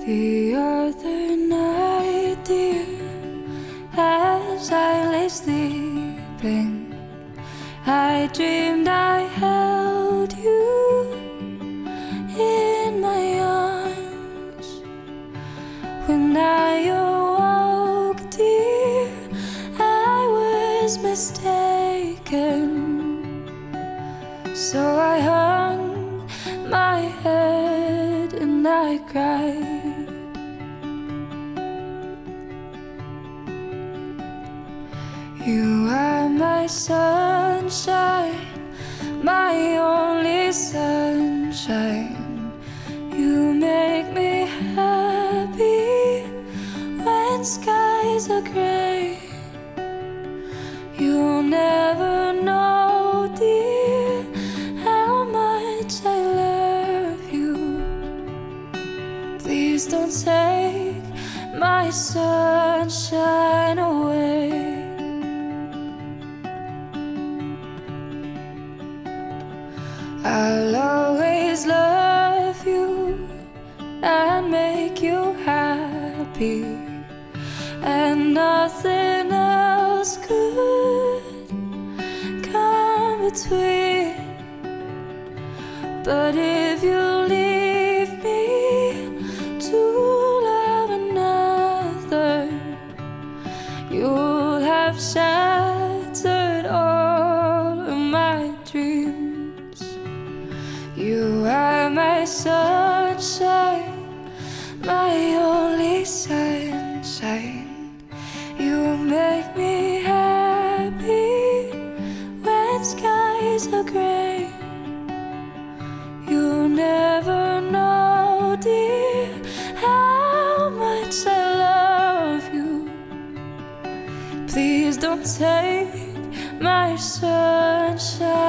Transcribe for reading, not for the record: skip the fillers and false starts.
The other night, dear, as I lay sleeping, I dreamed I held you in my arms. When I awoke, dear, I was mistaken. So I hung my head and I cried. You are my sunshine, my only sunshine. You make me happy when skies are gray. You'll never know, dear, how much I love you. Please don't take my sunshine away. I'll always love you and make you happy, and nothing else could come between. But if you leave me to love another, you'll have shattered all of my dreams. You are my sunshine, my only sunshine. You make me happy when skies are gray. You'll never know, dear, how much I love you. Please don't take my sunshine